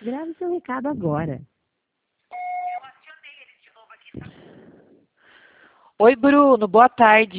Grave seu recado agora. Oi, Bruno, boa tarde.